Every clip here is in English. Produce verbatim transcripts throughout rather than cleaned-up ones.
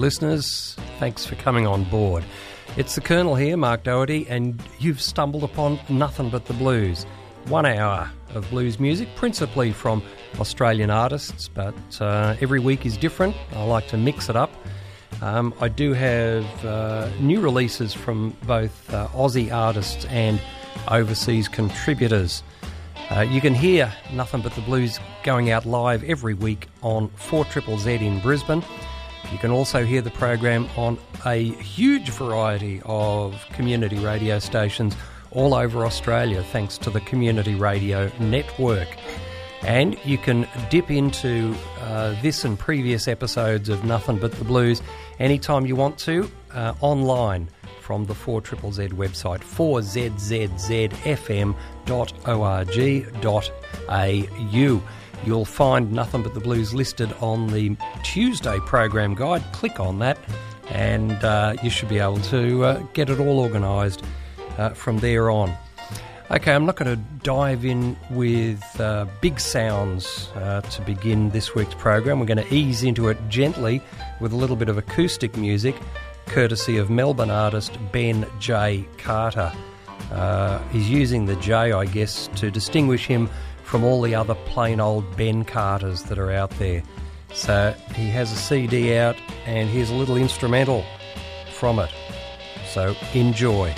listeners. Thanks for coming on board. It's the Colonel here, Mark Doherty, and you've stumbled upon Nothing But the Blues. One hour of blues music, principally from Australian artists, but uh, every week is different. I like to mix it up. Um, I do have uh, new releases from both uh, Aussie artists and overseas contributors. Uh, you can hear Nothing But the Blues going out live every week on four Z Z Z in Brisbane. You can also hear the program on a huge variety of community radio stations all over Australia, thanks to the Community Radio Network. And you can dip into uh, this and previous episodes of Nothing But the Blues anytime you want to, uh, online from the four Z Z Z website, four z z z f m dot org dot a u. You'll find Nothing But the Blues listed on the Tuesday program guide. Click on that and uh, you should be able to uh, get it all organised uh, from there on. Okay, I'm not going to dive in with uh, big sounds uh, to begin this week's program. We're going to ease into it gently with a little bit of acoustic music, courtesy of Melbourne artist Ben J. Carter. Uh, he's using the J, I guess, to distinguish him from all the other plain old Ben Carters that are out there. So he has a C D out, and here's a little instrumental from it. So enjoy.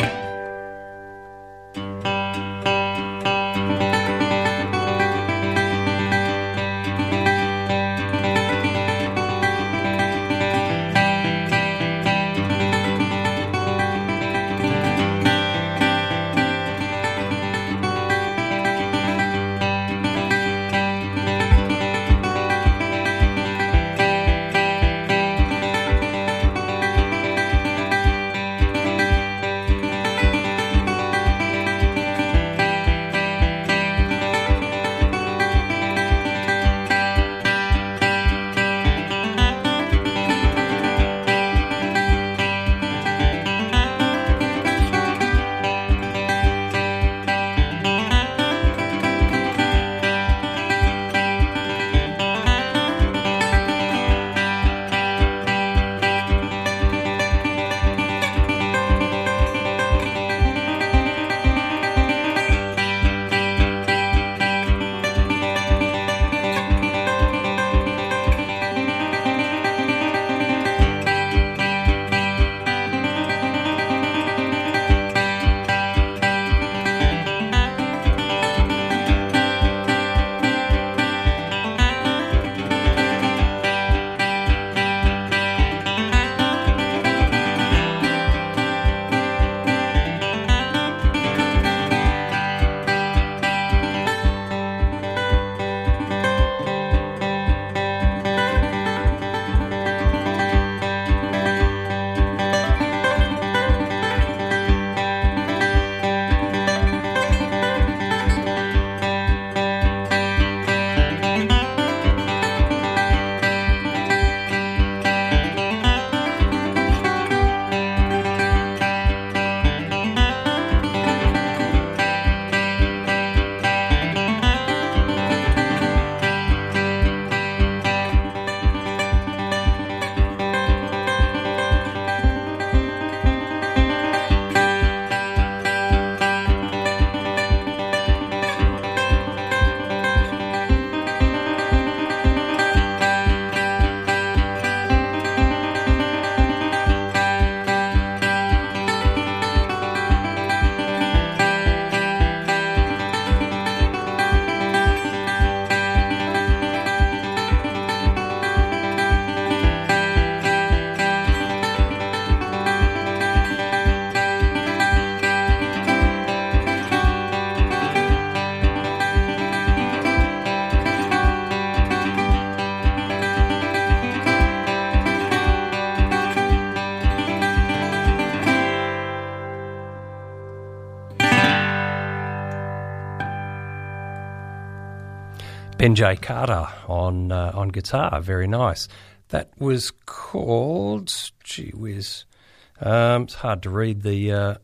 Ben J. Carter on uh, on guitar, very nice. That was called, gee whiz, um, it's hard to read the uh,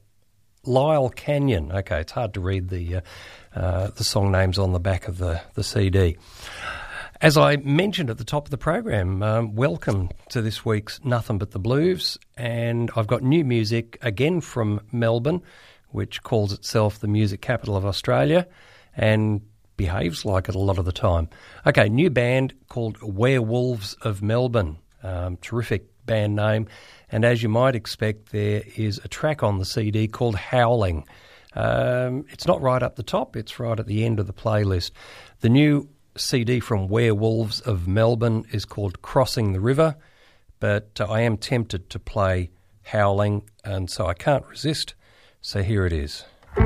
Lyle Canyon. Okay, it's hard to read the uh, uh, the song names on the back of the, the C D. As I mentioned at the top of the program, um, welcome to this week's Nothing But the Blues, and I've got new music again from Melbourne, which calls itself the music capital of Australia and behaves like it a lot of the time. Okay, new band called Werewolves of Melbourne, um, terrific band name, and as you might expect, there is a track on the C D called Howling. Um, it's not right up the top, it's right at the end of the playlist. The new C D from Werewolves of Melbourne is called Crossing the River, but uh, I am tempted to play Howling, and so I can't resist, so here it is. Give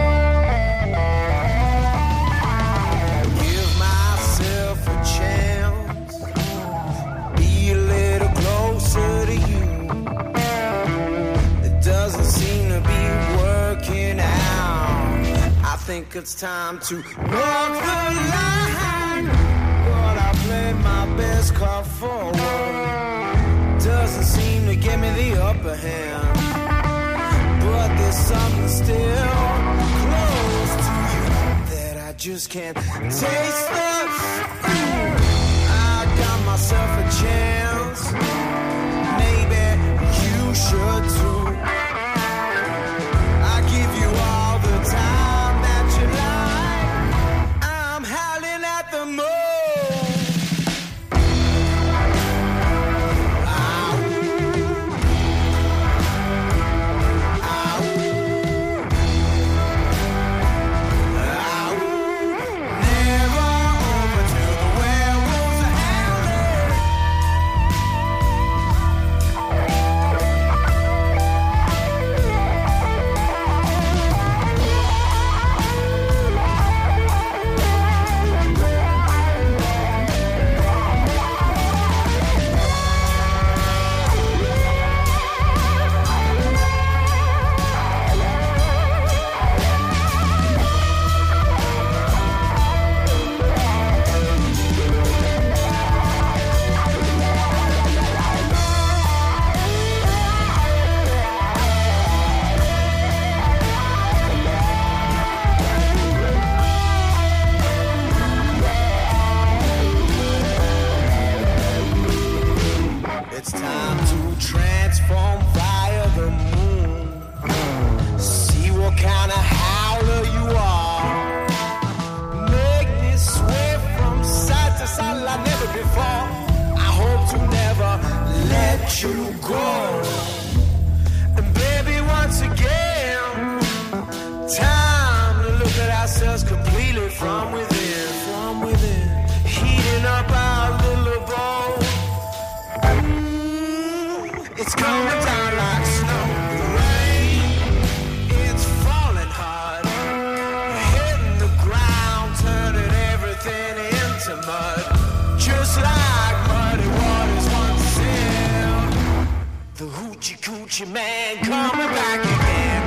myself a chance, be a little closer to you. It doesn't seem to be working out. I think it's time to walk the line. But I played my best card forward. Doesn't seem to give me the upper hand. But there's something still close to you that I just can't taste it. I got myself a chance. Maybe you should too. I give you all the time that you like. I'm howling at the moon. It's time to transform via the moon. See what kind of howler you are. Make me sway from side to side like never before. I hope to never let you go. And baby, once again, time to look at ourselves completely from within. From within, heating up our little bowl. It's coming down like snow. The rain, it's falling hard. Hitting the ground, turning everything into mud. Just like muddy waters once said. The hoochie coochie man coming back again.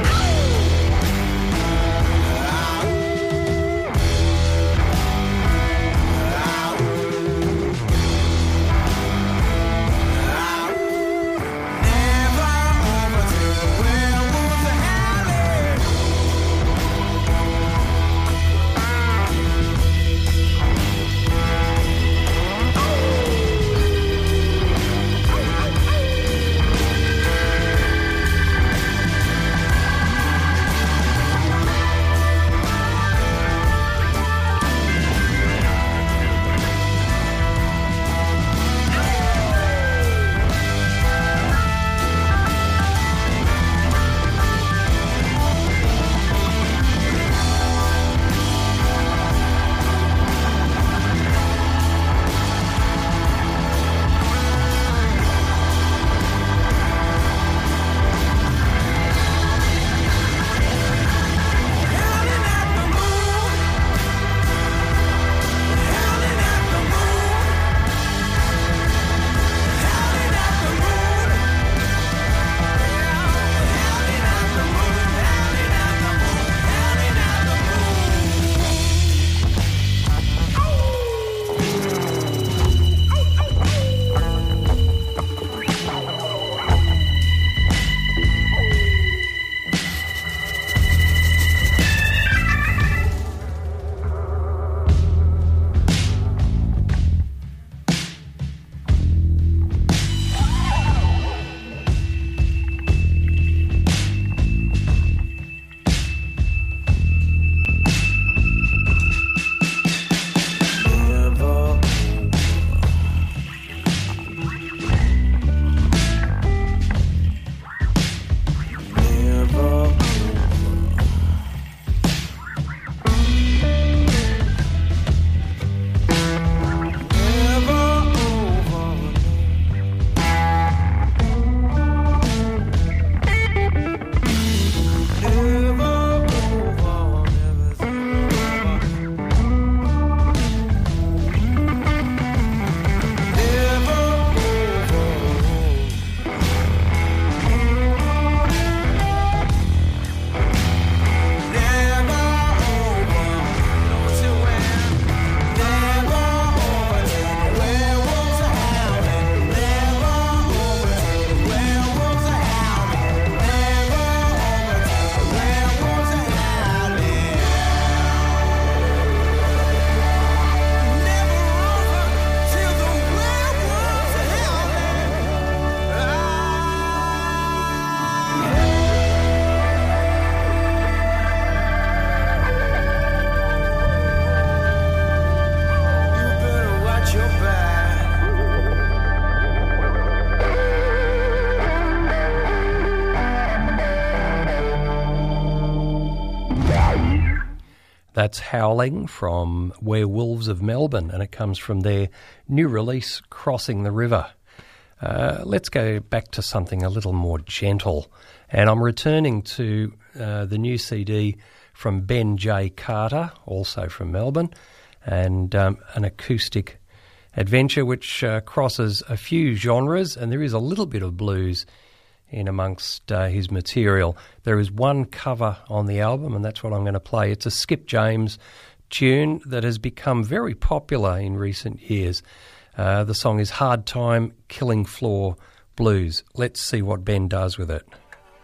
That's Howling from Werewolves of Melbourne, and it comes from their new release, Crossing the River. Uh, let's go back to something a little more gentle, and I'm returning to uh, the new C D from Ben J. Carter, also from Melbourne, and um, an acoustic adventure which uh, crosses a few genres, and there is a little bit of blues in amongst uh, his material. There is one cover on the album, and that's what I'm going to play. It's a Skip James tune that has become very popular in recent years. Uh, the song is Hard Time Killing Floor Blues. Let's see what Ben does with it.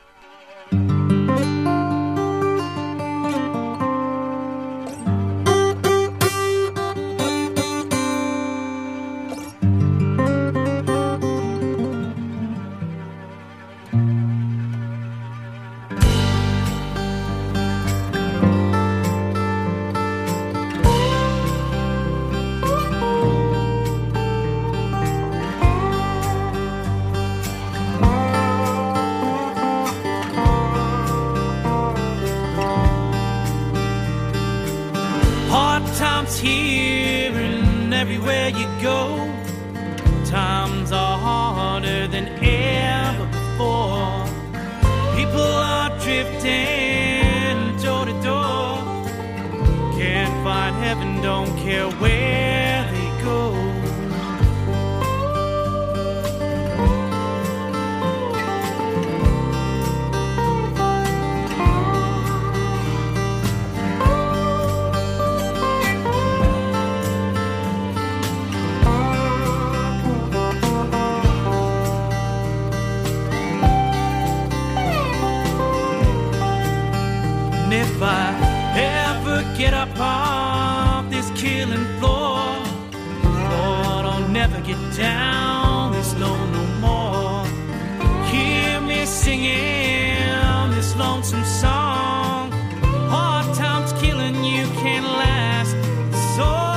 Here and everywhere you go, times are harder than ever before. People are drifting door to door, can't find heaven, don't care where they go. If I ever get up off this killing floor, Lord, I'll never get down this low no more. Hear me singing this lonesome song. Hard times killing you can't last so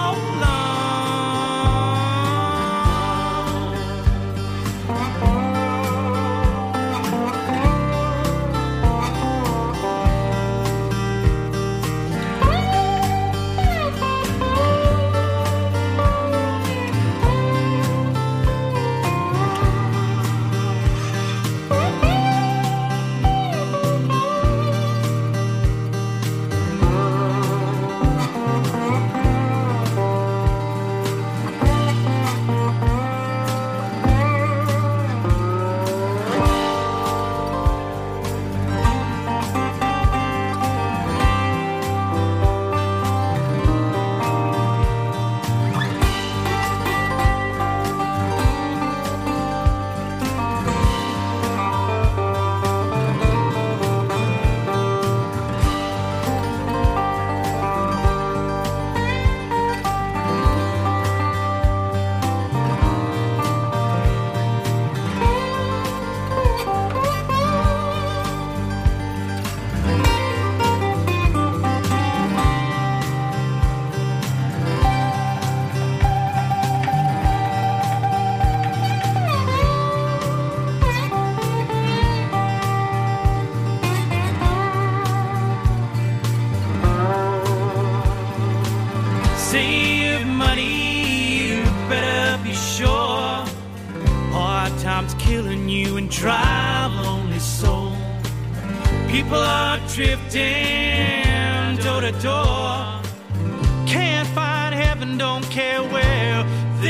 save money, you better be sure. Hard times killing you and drive lonely soul. People are drifting door to door, can't find heaven, don't care where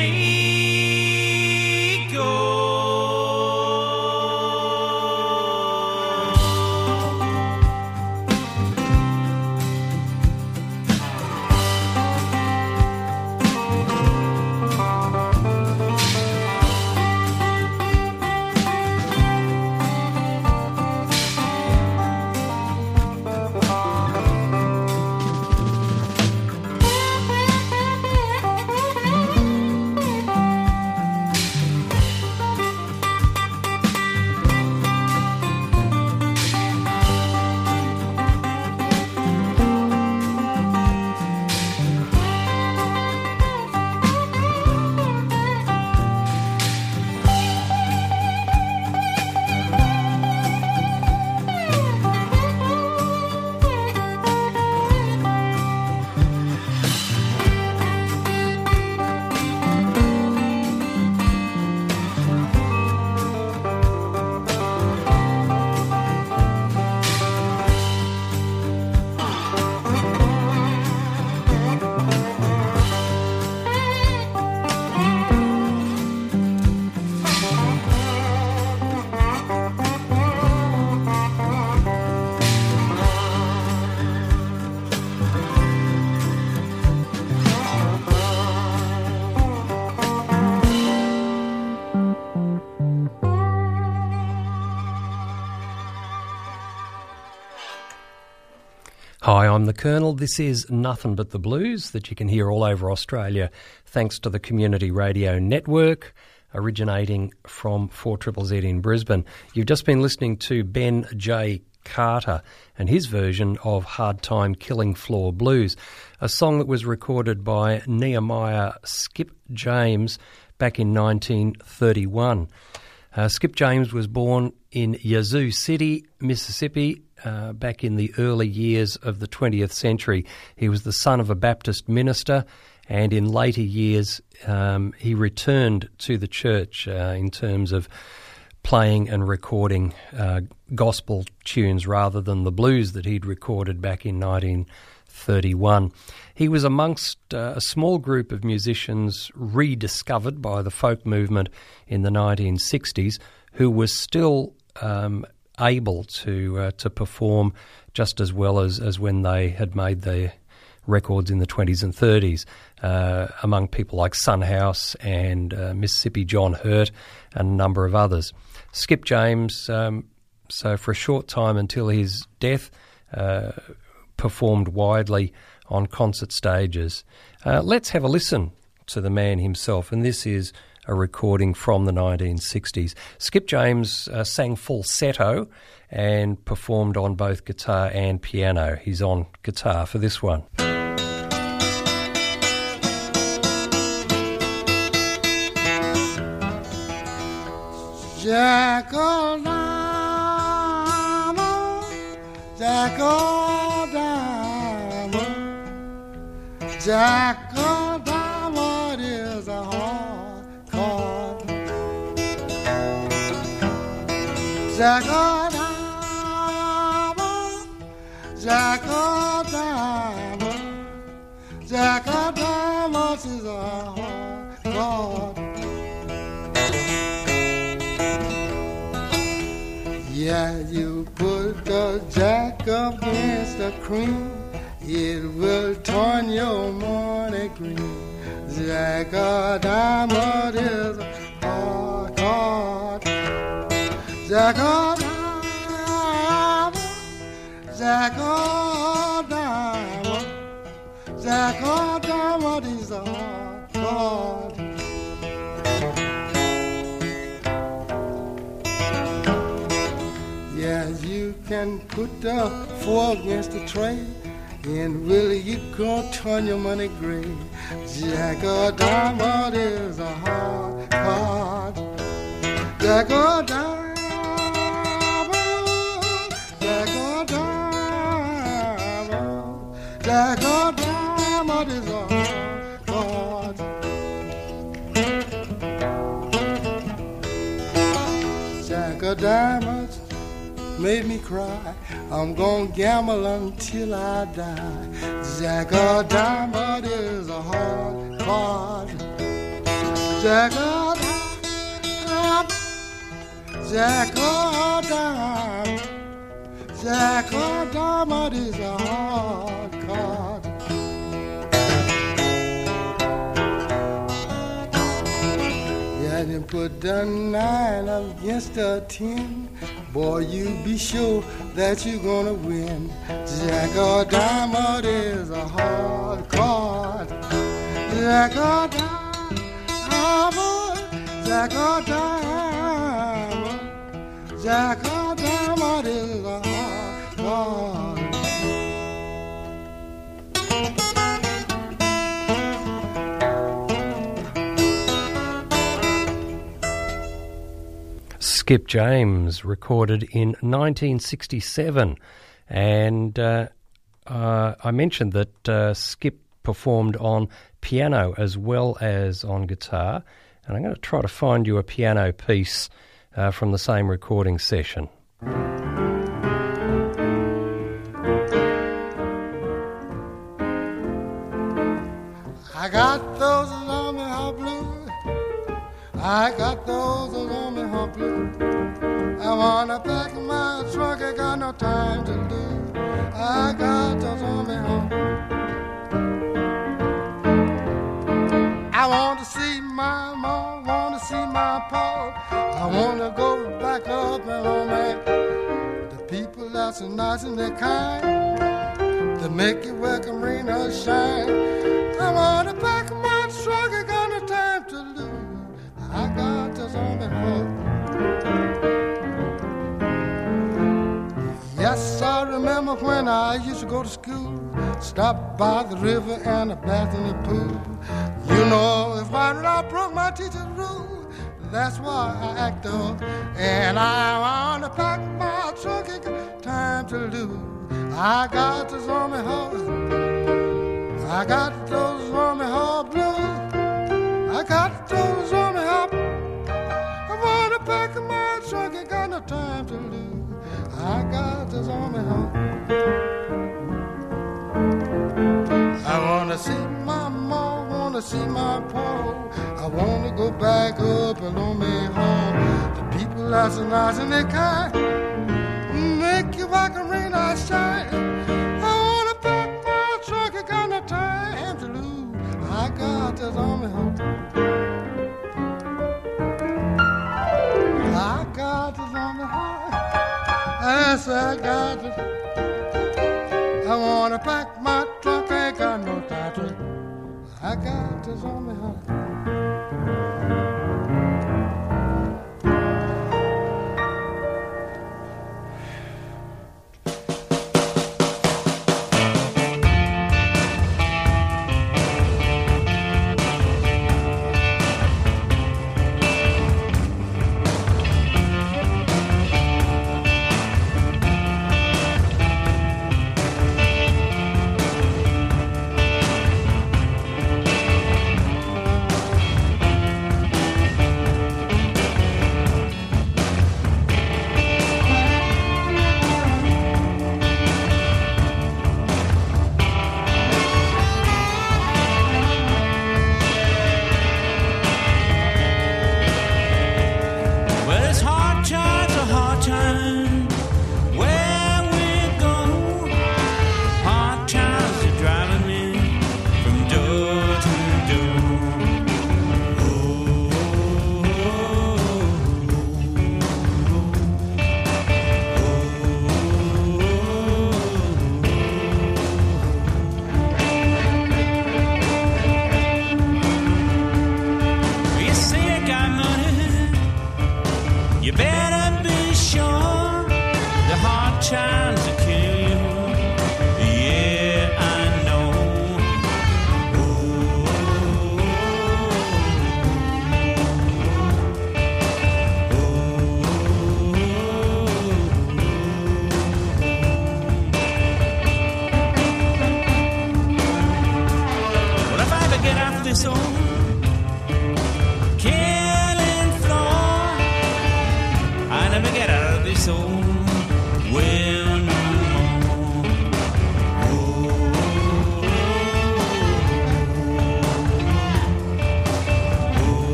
they go. Hi, I'm the Colonel. This is Nothing But the Blues that you can hear all over Australia thanks to the Community Radio Network, originating from four Z Z Z in Brisbane. You've just been listening to Ben J. Carter and his version of Hard Time Killing Floor Blues, a song that was recorded by Nehemiah Skip James back in nineteen thirty-one. Uh, Skip James was born in Yazoo City, Mississippi, uh, back in the early years of the twentieth century. He was the son of a Baptist minister, and in later years um, he returned to the church uh, in terms of playing and recording uh, gospel tunes rather than the blues that he'd recorded back in nineteen thirty-one. He was amongst uh, a small group of musicians rediscovered by the folk movement in the nineteen sixties who were still um, able to uh, to perform just as well as, as when they had made their records in the twenties and thirties, uh, among people like Son House and uh, Mississippi John Hurt and a number of others. Skip James, um, so for a short time until his death, uh, performed widely on concert stages. Uh, let's have a listen to the man himself, and this is a recording from the nineteen sixties. Skip James uh, sang falsetto and performed on both guitar and piano. He's on guitar for this one. Jack o' diamond, Jack o' diamond, Jack o' diamond is a hard card. Jack o' diamond, Jack o' diamond, Jack o' diamond is a hard card. Yeah, you put the jack against the cream, it will turn your money green. Jack o' diamond is a hard card. Jack o' diamond, Jack o' diamond, Jack o' diamond is a hard card. Yeah, you can put the four against the tray, and really you gonna turn your money gray. Jack o' diamond is a hard card. Jack o' diamond, Jack o' diamond, Jack o' diamond is a hard card. Jack o' diamond made me cry. I'm gonna gamble until I die. Jack o' diamond is a hard card. Jack o' diamond, Jack o' diamond, Jack o' diamond is a hard card. Yeah, you put the nine against the ten, boy, you be sure that you're gonna win. Jack o' diamond is a hard card. Jack o' diamond, Jack o' diamond, Jack o' diamond is a hard card. Skip James, recorded in nineteen sixty-seven, and uh, uh, I mentioned that uh, Skip performed on piano as well as on guitar, and I'm going to try to find you a piano piece uh, from the same recording session. I got those lonely heart blues, I got those lonely heart blues. I wanna pack my trunk, I got no time to lose. I got those lonely heart blues. I want to see my mom, want to see my pa. I want to go back up and home, man. The people that's so nice and they're kind. to make you welcome rain or shine. I wanna pack my truck, I got no time to lose. I got this on me heart. Yes, I remember when I used to go to school, stop by the river and a bath in the pool. You know, if I, I broke my teacher's rule, that's why I act up. And I wanna pack my truck, ain't got time to lose. I got this on me heart. I got those on me heart blues. I got those on me heart. I wanna pack my truck, ain't got no time to lose. I got this on me heart. I wanna see my mom, wanna see my pa. I wanna go back up and on me home. The people are so nice and they kind, make you back and rain or shine. I wanna pack my truck, I got no time to lose. I got this on me home. I got this on me home. Yes, I got it. I wanna pack my truck, I ain't got no time to. I got this on me heart.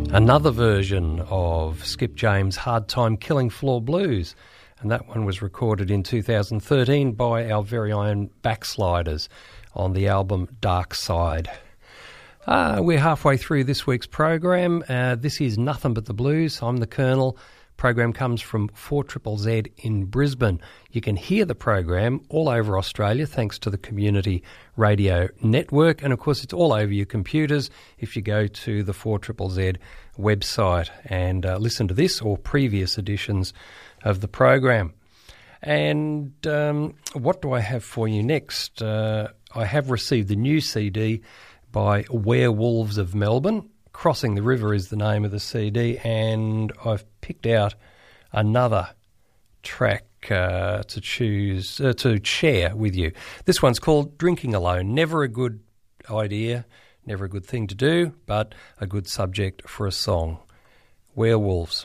Another version of Skip James' Hard Time Killing Floor Blues, and that one was recorded in two thousand thirteen by our very own Backsliders on the album Dark Side. Uh, we're halfway through this week's program. Uh, this is Nothing But the Blues. I'm the Colonel. Program comes from four Z Z Z in Brisbane. You can hear the program all over Australia thanks to the Community Radio Network, and of course it's all over your computers if you go to the four Z Z Z website and uh, listen to this or previous editions of the program. And um, what do I have for you next? Uh, I have received a new C D by Werewolves of Melbourne. Crossing the River is the name of the C D, and I've picked out another track uh, to choose uh, to share with you. This one's called Drinking Alone. Never a good idea, never a good thing to do, but a good subject for a song. Werewolves.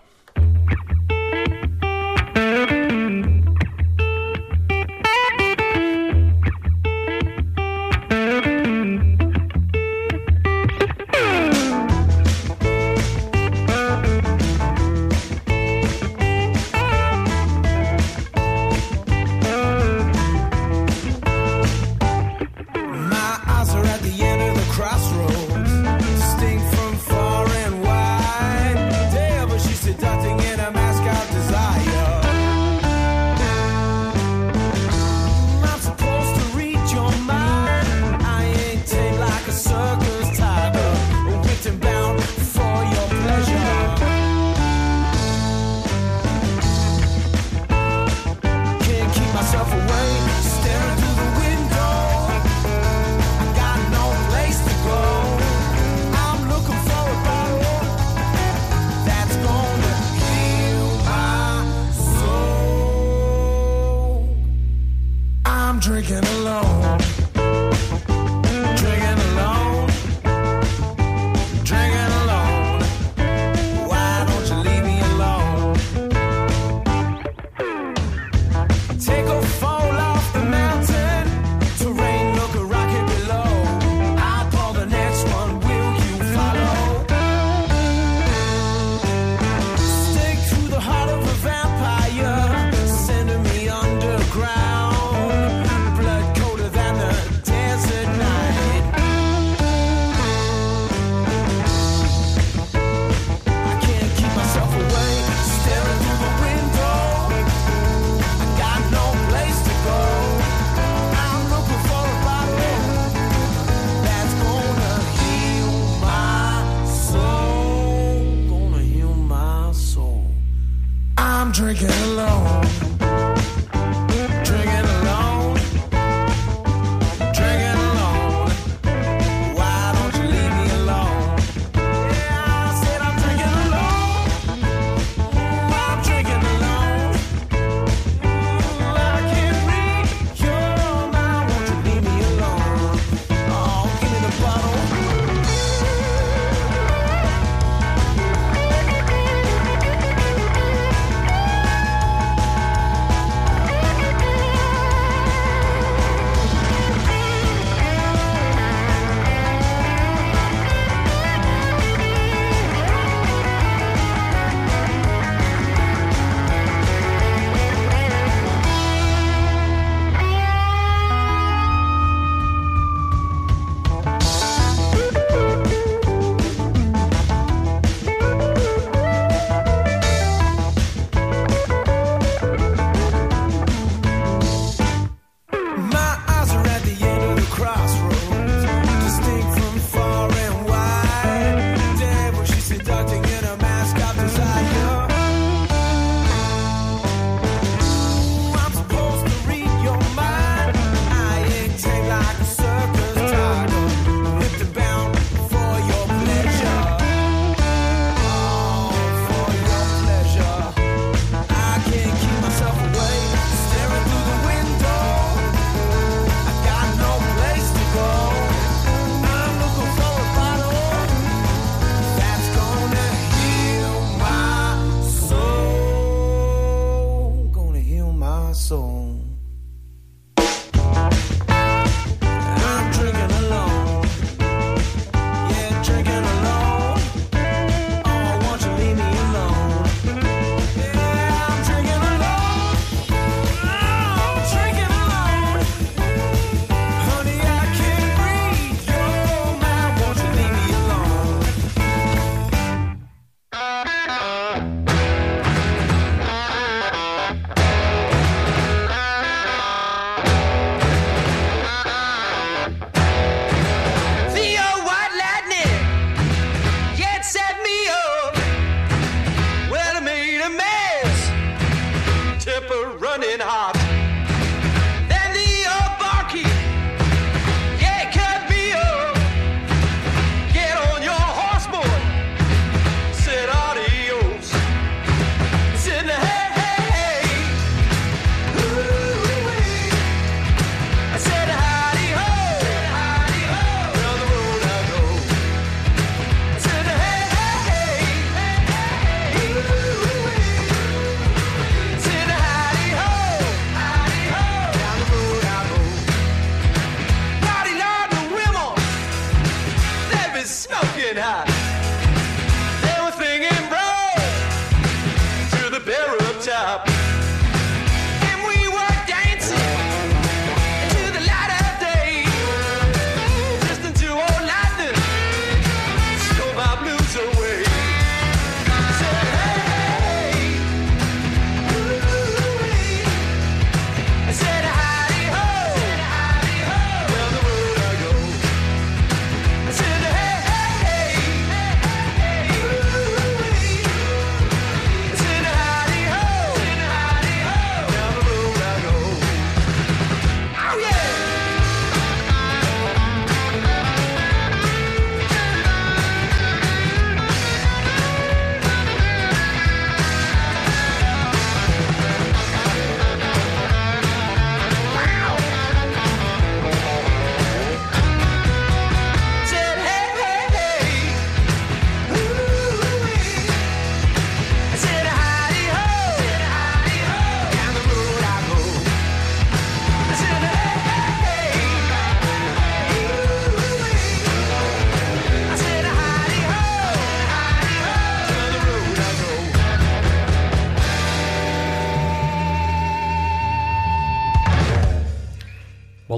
Crossroads, distinct from far and wide. Devil, she said,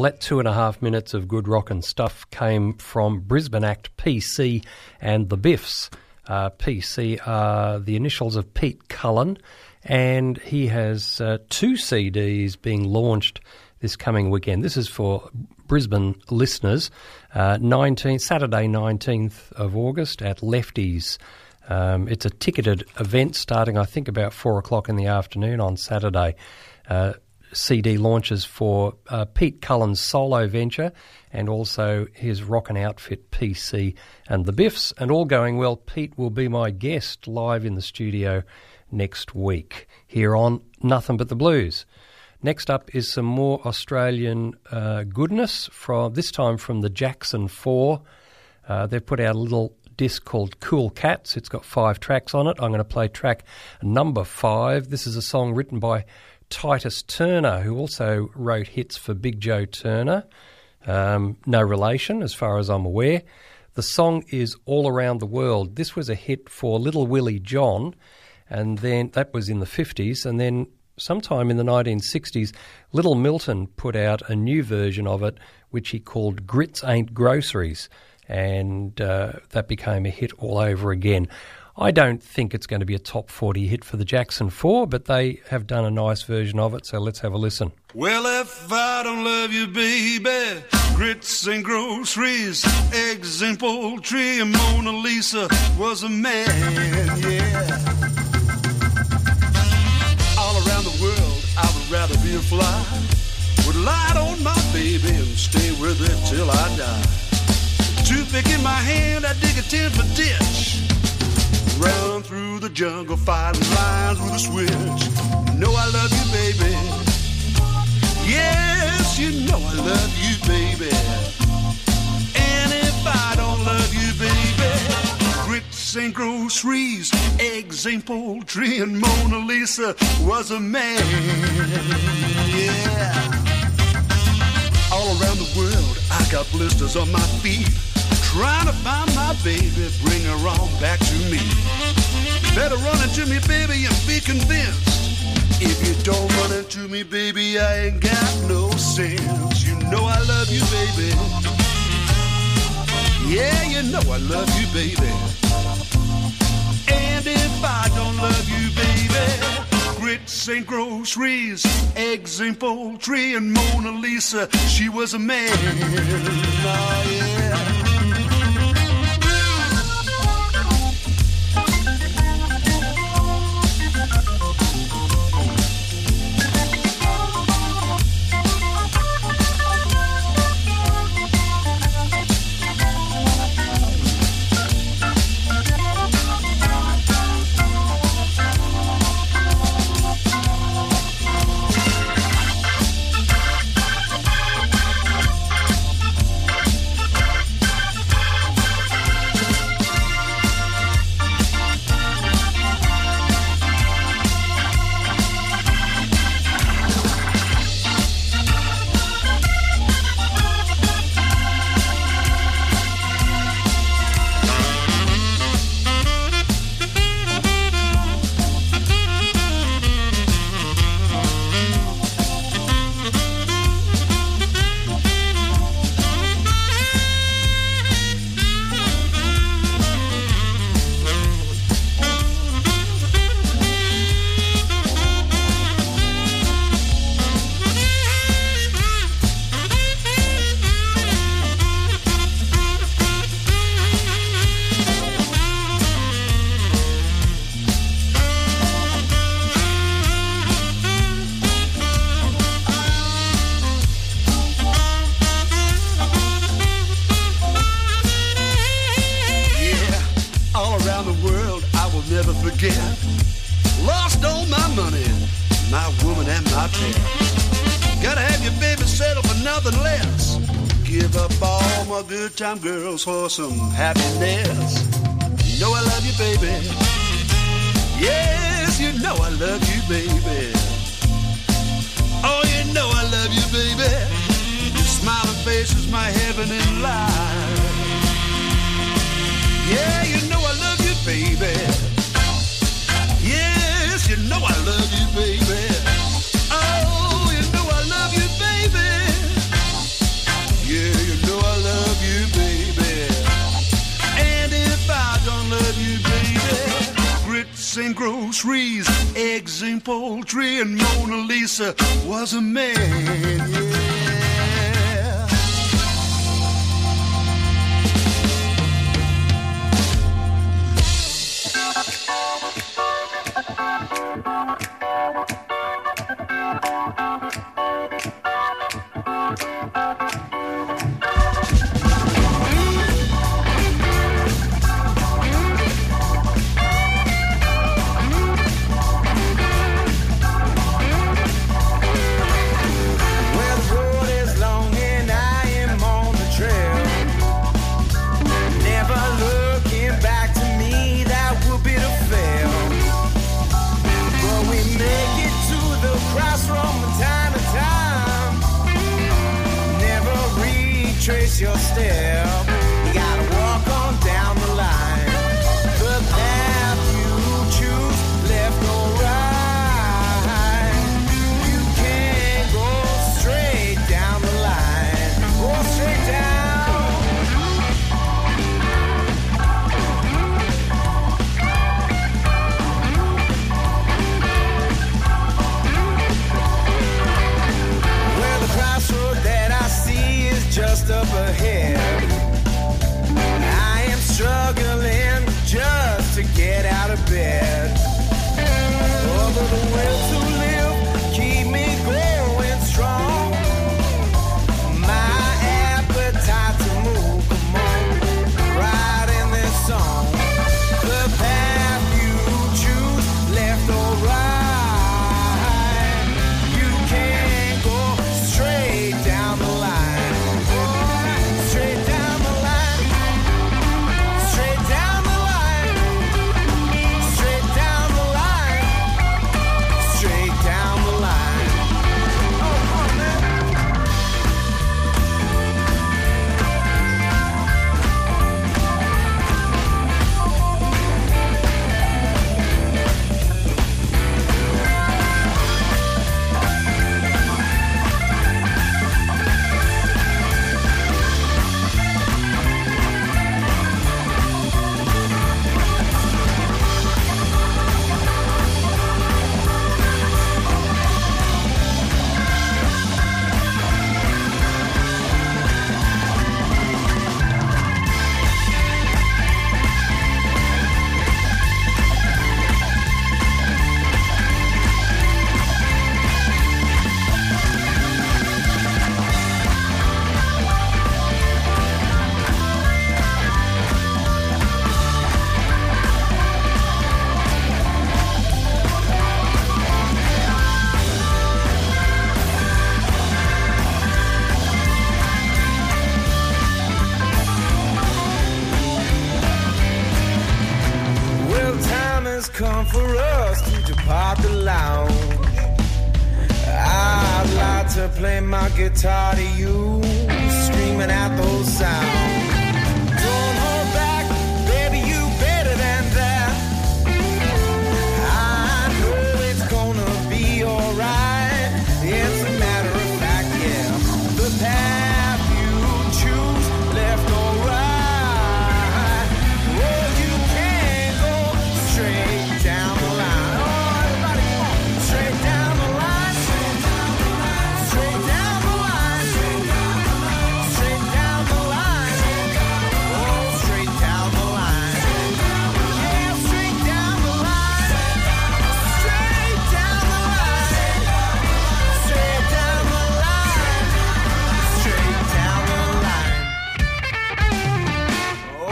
that two and a half minutes of good rockin' stuff came from Brisbane act P C and the Biffs. Uh, P C are the initials of Pete Cullen, and he has uh, two C Ds being launched this coming weekend. This is for Brisbane listeners. Uh, nineteenth Saturday, nineteenth of August at Lefty's. Um, it's a ticketed event starting, I think, about four o'clock in the afternoon on Saturday. Uh, C D launches for uh, Pete Cullen's solo venture and also his rockin' outfit P C and the Biffs. And all going well, Pete will be my guest live in the studio next week here on Nothing But the Blues. Next up is some more Australian uh, goodness, from this time from the Jackson Four. Uh, they've put out a little disc called Cool Cats. It's got five tracks on it. I'm going to play track number five. This is a song written by Titus Turner, who also wrote hits for Big Joe Turner. Um, no relation, as far as I'm aware. The song is All Around the World. This was a hit for Little Willie John, and then that was in the fifties, and then sometime in the nineteen sixties, Little Milton put out a new version of it, which he called Grits Ain't Groceries, and uh, that became a hit all over again. I don't think it's going to be a top forty hit for the Jackson Four, but they have done a nice version of it, so let's have a listen. Well, if I don't love you, baby, grits and groceries, eggs and poultry, and Mona Lisa was a man, yeah. All around the world, I would rather be a fly, would light on my baby and stay with it till I die. Toothpick in my hand, I dig a ten-foot ditch, run through the jungle, fighting lions with a switch. You know I love you, baby. Yes, you know I love you, baby. And if I don't love you, baby, grits and groceries, eggs and poultry, and Mona Lisa was a man. Yeah. All around the world, I got blisters on my feet, trying to find my baby, bring her on back to me. Better run into me, baby, and be convinced. If you don't run into me, baby, I ain't got no sense. You know I love you, baby. Yeah, you know I love you, baby. And if I don't love you, baby, grits and groceries, eggs and poultry, and Mona Lisa, she was a man. Oh, yeah. Lost all my money, my woman and my pet. Gotta have your baby settled for nothing less. Give up all my good time girls for some happiness. You know I love you, baby. Yes, you know I love you, baby. Oh, you know I love you, baby. Your smiling face is my heaven in life. Yeah, you know I love you, baby. Yes, you know I love you, baby. Oh, you know I love you, baby. trees, eggs and poultry, and Mona Lisa was a man, yeah. Trace your step, you gotta walk on down the line. The path you choose, left or right, you can't go straight down the line. Go straight down. Well, the crossroad that I see is just up ahead. I am struggling just to get out of bed. Oh, but the will to live keep me going strong. My appetite to move, come on, right in this song. The path you choose, left or right, you can't go straight down the line. Come for us to depart the lounge. I'd like to play my guitar to you, screaming out those sounds. Don't hold back, baby, you better than that. I know it's gonna be alright. It's a matter of fact, yeah. The path you choose, left or right, oh, you can't go straight down the line. Oh, everybody, come on. Straight down the line. Straight down the line. Straight down the line. Straight down the line. Oh, straight down the line. Yeah, straight down the line. Straight down the line. Straight down the line. Straight down the line. Oh,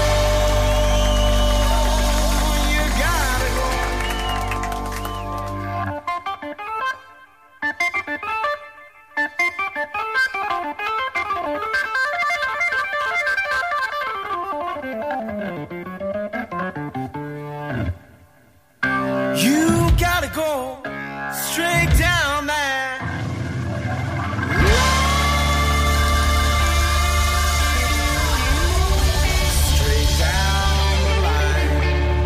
you gotta go. You gotta go straight down there. Straight down the line.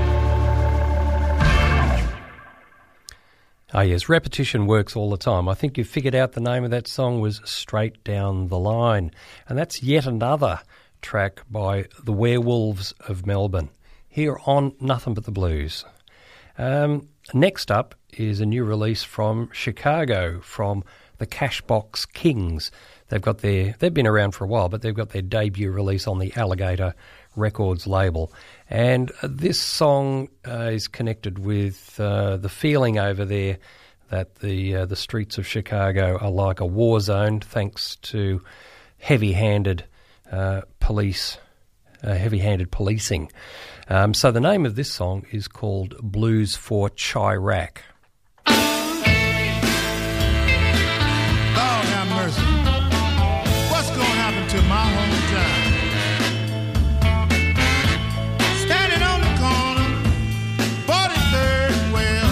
Ah, yes, repetition works all the time. I think you figured out the name of that song was Straight Down the Line. And that's yet another track by the Werewolves of Melbourne, here on Nothing But the Blues. Um, next up is a new release from Chicago, from the Cashbox Kings. They've got their, they've been around for a while, but they've got their debut release on the Alligator Records label. And this song uh, is connected with uh, the feeling over there that the uh, the streets of Chicago are like a war zone, thanks to heavy-handed uh, police, uh, heavy-handed policing. Um, so the name of this song is called Blues for Chirac. Lord have mercy. What's going to happen to my hometown? Standing on the corner, forty-third and well.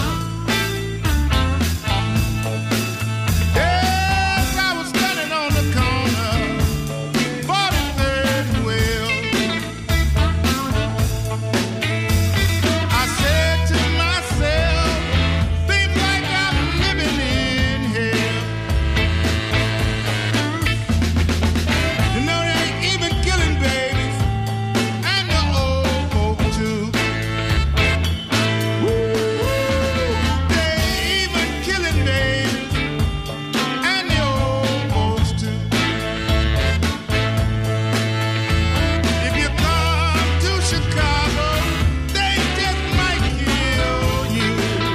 Yes, I was standing on the corner, forty-third and well. I said to myself, seems like I'm living in hell. You know they ain't even killing babies and the old folks too. Woo, they ain't even killing babies and the old folks too. If you come to Chicago, they just might kill you.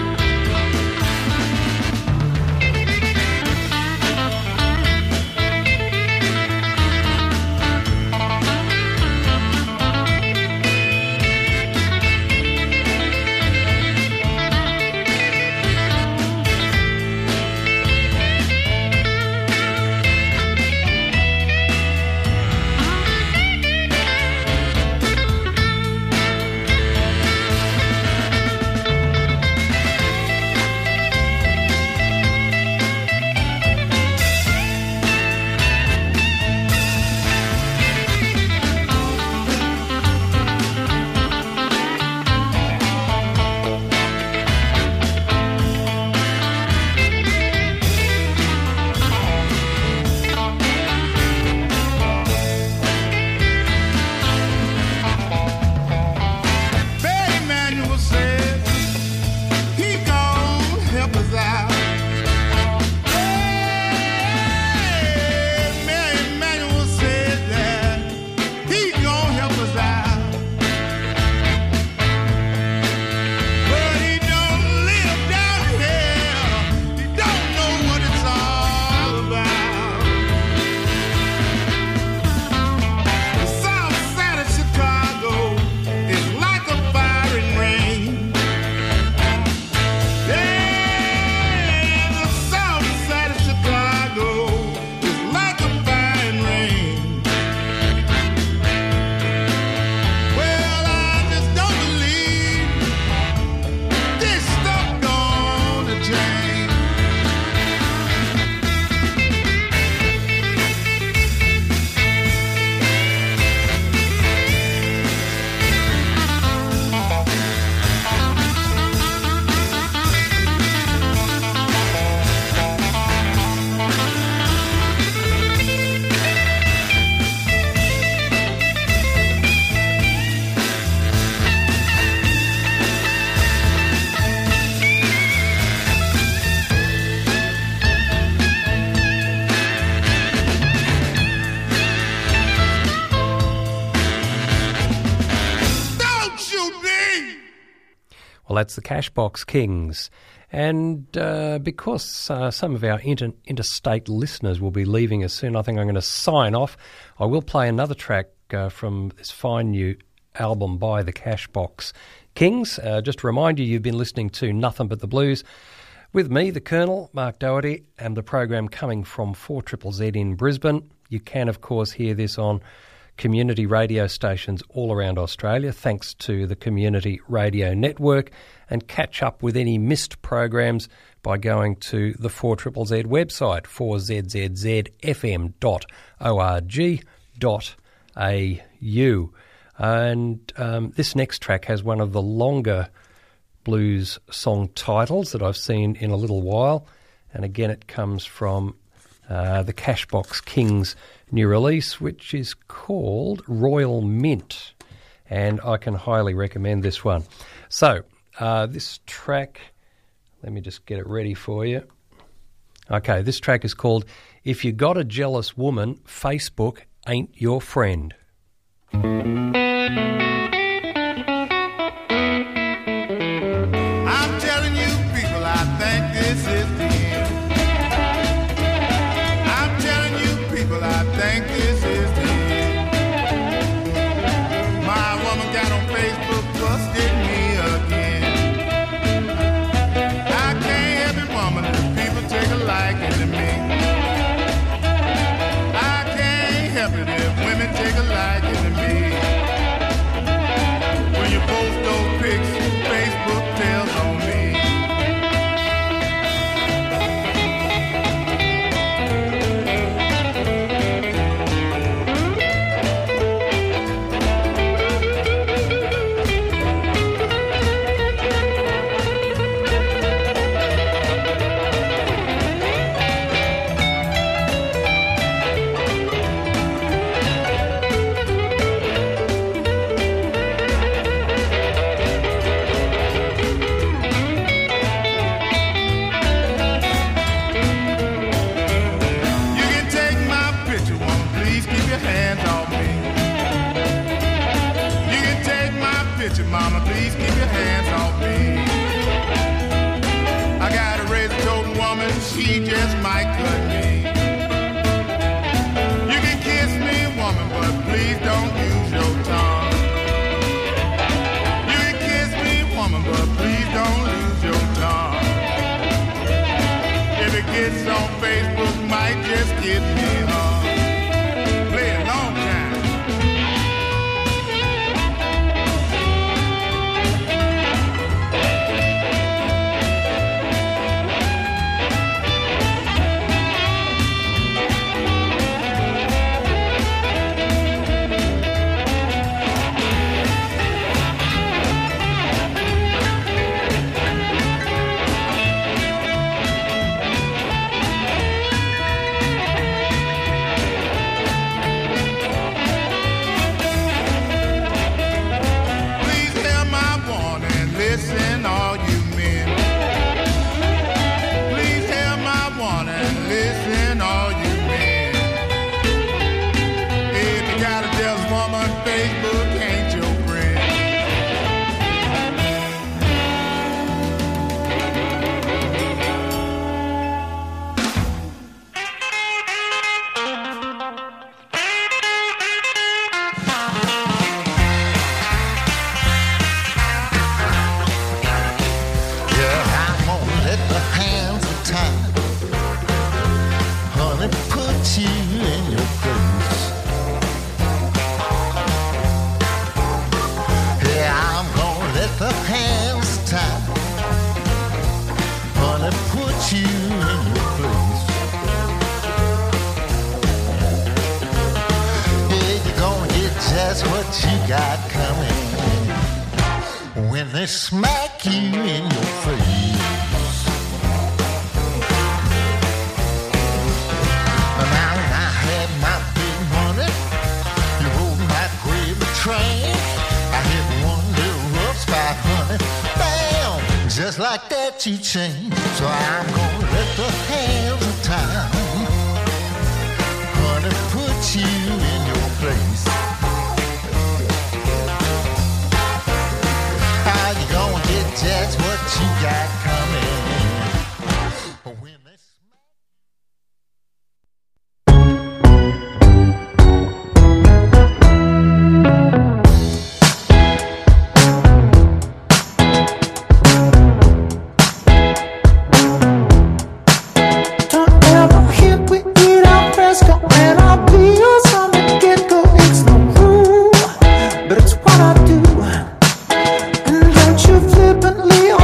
Barry Emanuel said he gon' help us out. Hey, Barry Emanuel said that he gon' help us out. But he don't live down here. He don't know what it's all about. The south side of Chicago is like a firing range. Yeah, the south side of Chicago is like a firing range. Well, I just don't believe this stuff gonna change. Don't shoot me! Well, that's the Cashbox Kings. And uh, because uh, some of our inter- interstate listeners will be leaving us soon, I think I'm going to sign off. I will play another track uh, from this fine new album by the Cashbox Kings. Uh, just to remind you, you've been listening to Nothing But the Blues with me, the Colonel, Mark Doherty, and the program coming from four Z Z Z in Brisbane. You can, of course, hear this on community radio stations all around Australia, thanks to the Community Radio Network, and catch up with any missed programs by going to the four Z Z Z website, four z z z f m dot org dot a u. And um, this next track has one of the longer blues song titles that I've seen in a little while, and again it comes from uh, the Cashbox Kings new release, which is called Royal Mint, and I can highly recommend this one. So Uh, this track, let me just get it ready for you. Okay, this track is called If You Got a Jealous Woman, Facebook Ain't Your Friend. I'm telling you people, I think this is the end. I'm telling you people, I think this is the end. My woman got on Facebook, busted me again. I can't help it, woman, if people take a liking to me. I can't help it if women take a liking to me. When you post those pics, Facebook tells on me. You can take my picture, woman, please keep your hands off me. You can take my picture, mama, please keep your hands off me. I got a razor-toting woman, she just might cut me. You can kiss me, woman, but please don't use your tongue. You can kiss me, woman, but please don't use your tongue. If it gets on Facebook, might just get me hung. Play a long time. Please hear my warning, listen all you men. Please hear my warning, listen all you men. If you got a jealous woman, Facebook ain't your friend. Yeah, I'm gonna let the hands of time, honey, put you in your place. Yeah, I'm gonna let the hands of time, honey, put you in your place. Yeah, you're gonna get just what you got coming when they smack you in your face. Now I had my big money, you rode my gravy train. I hit one little rough spot, honey, bam, just like that you changed. So I'm gonna let the hands of time, honey, put you in your place. How you gonna get just what you got coming when they smack? Don't ever hit we eat our fresco and our bills on the get-go. It's no rule, but it's what I do. And don't you flippantly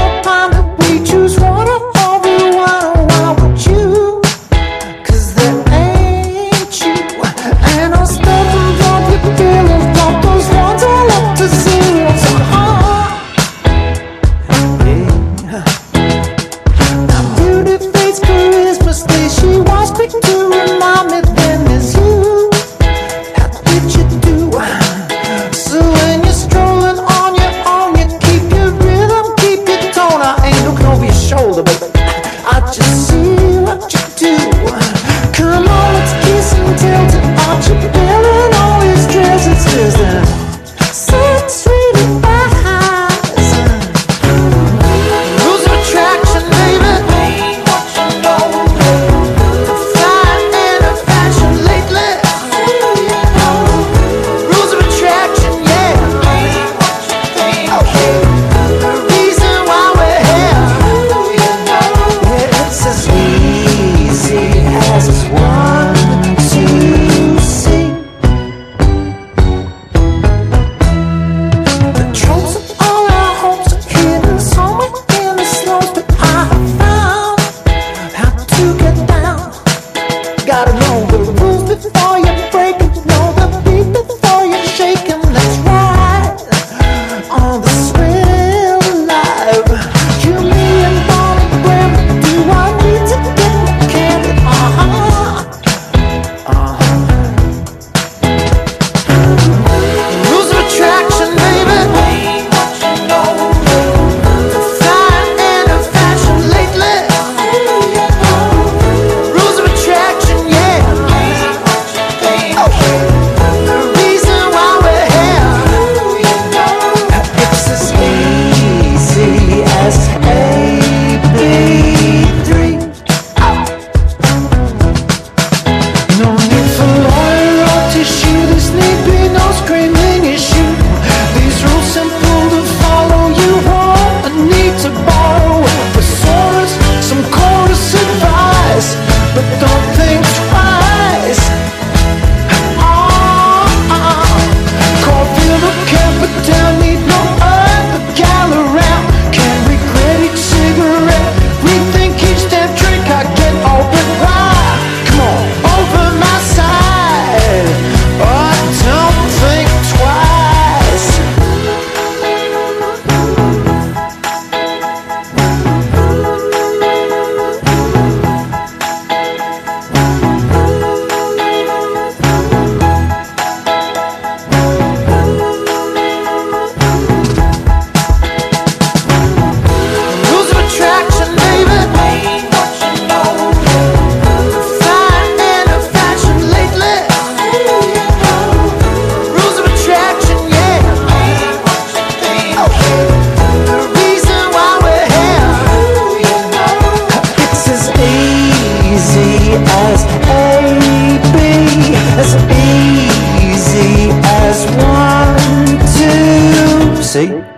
see?